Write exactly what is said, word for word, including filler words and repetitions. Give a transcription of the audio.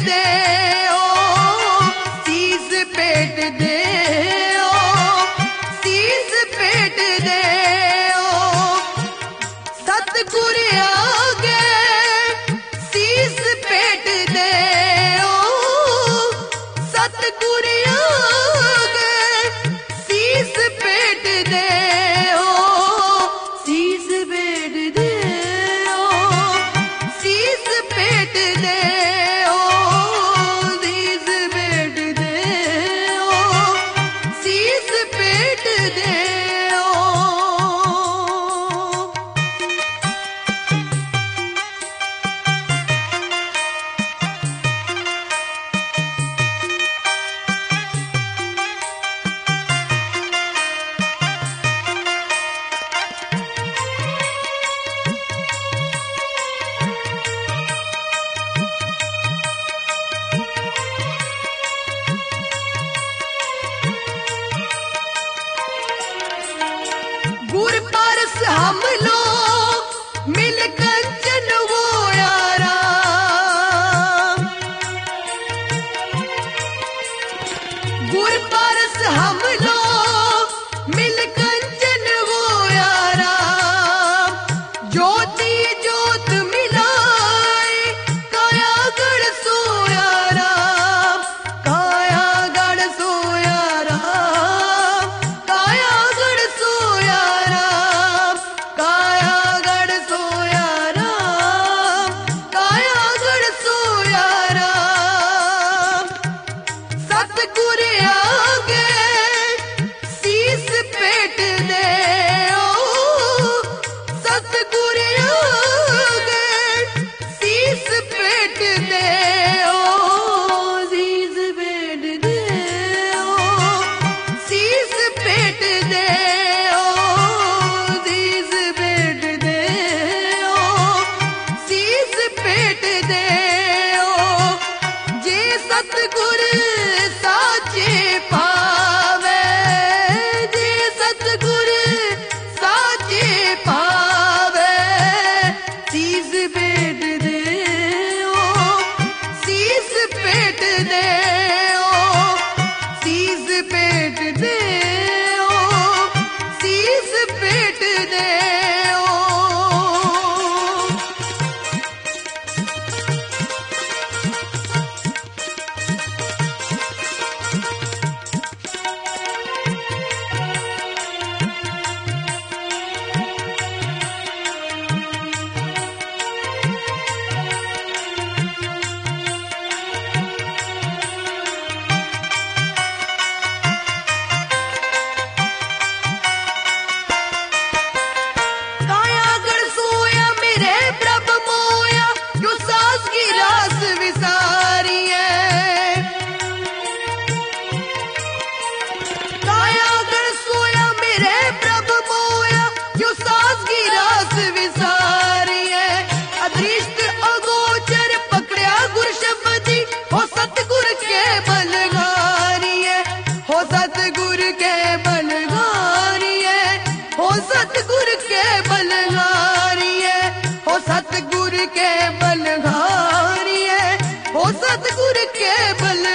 दे ओ सीस पेट दे ओ सीस पेट दे ओ सतगुर आगे सीस पेट दे ओ सतगुर आगे सीस पेट दे ओ सीस पेट दे ओ सीस पेट दे ओ सीस पेट दे ओ सीस पेट दे ओ गुर पारस हम लोग मिल कंचन वो यारा गुर पारस हम लोग मिल कंचन वो यारा ज्योति ज्योत मिलाए काया गढ़ सोया राम काया गढ़ सोया राम काया गढ़ सोया राम काया गढ़ सोया राम काया गढ़ सोया राम सतगुर आगे सीस पेट दे ओ सतगुर आगे सीस पेट दे ओ सीस पेट दे ओ सीस पेट दे ओ सीस पेट दे ओ सीस पेट दे ओ जे सतगुर साचे पावे जे सतगुर साचे पावे सीस पेट दे ओ सीस पेट दे ओ सीस पेट दे ओ सीस पेट दे ओ काया गढ़ सोया मेरे प्रभ मोया जो सास की रास विसारी है काया गढ़ सोया मेरे प्रभ मोया जो सास की रास विसारी है अदृष्ट अगोचर पकड़या गुर शब्दी हो सतगुर के बलगारी है हो सतगुर के बलगारी है हो सतगुर के बलगारी है हो सतगुर के बलगारी है हो सतगुर के बल